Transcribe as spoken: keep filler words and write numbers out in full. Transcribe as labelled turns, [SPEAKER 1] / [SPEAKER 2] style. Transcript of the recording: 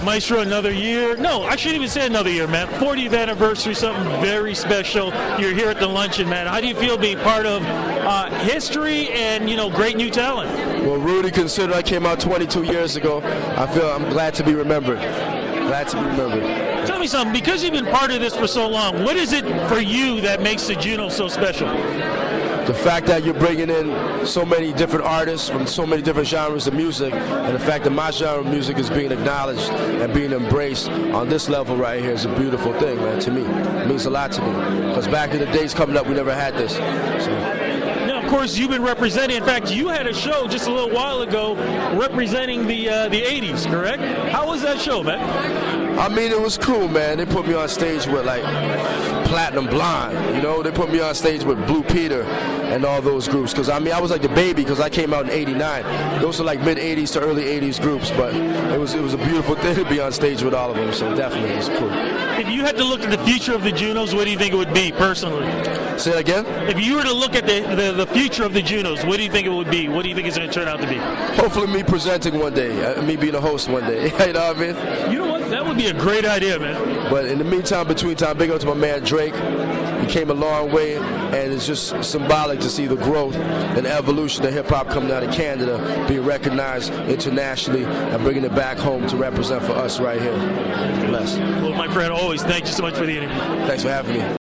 [SPEAKER 1] Maestro, another year. No, I shouldn't even say another year, man. fortieth anniversary, something very special. You're here at the luncheon, man. How do you feel being part of uh, history and, you know, great new talent?
[SPEAKER 2] Well, Rudy, consider I came out twenty-two years ago. I feel I'm glad to be remembered. Glad to be remembered.
[SPEAKER 1] Tell me something. Because you've been part of this for so long, what is it for you that makes the Juno so special?
[SPEAKER 2] The fact that you're bringing in so many different artists from so many different genres of music, and the fact that my genre of music is being acknowledged and being embraced on this level right here is a beautiful thing, man, to me. It means a lot to me. Because back in the days coming up, we never had this. So.
[SPEAKER 1] Now, of course, you've been representing. In fact, you had a show just a little while ago representing the uh, the eighties, correct? How was that show, man?
[SPEAKER 2] I mean, it was cool, man. They put me on stage with, like, Platinum Blonde, you know? They put me on stage with Blue Peter and all those groups. Because, I mean, I was like the baby because I came out in eighty-nine. Those are like mid-eighties to early eighties groups. But it was it was a beautiful thing to be on stage with all of them. So definitely, it was cool.
[SPEAKER 1] If you had to look at the future of the Junos, what do you think it would be, personally?
[SPEAKER 2] Say it again?
[SPEAKER 1] If you were to look at the, the, the future of the Junos, what do you think it would be? What do you think it's going to turn out to be?
[SPEAKER 2] Hopefully me presenting one day. Uh, me being a host one day. You know what I mean?
[SPEAKER 1] You know what? That would be a great idea, man.
[SPEAKER 2] But in the meantime, between time, big up to my man Drake. He came a long way, and it's just symbolic to see the growth and evolution of hip-hop coming out of Canada, being recognized internationally, and bringing it back home to represent for us right here. Bless.
[SPEAKER 1] Well, my friend, always, thank you so much for the interview.
[SPEAKER 2] Thanks for having me.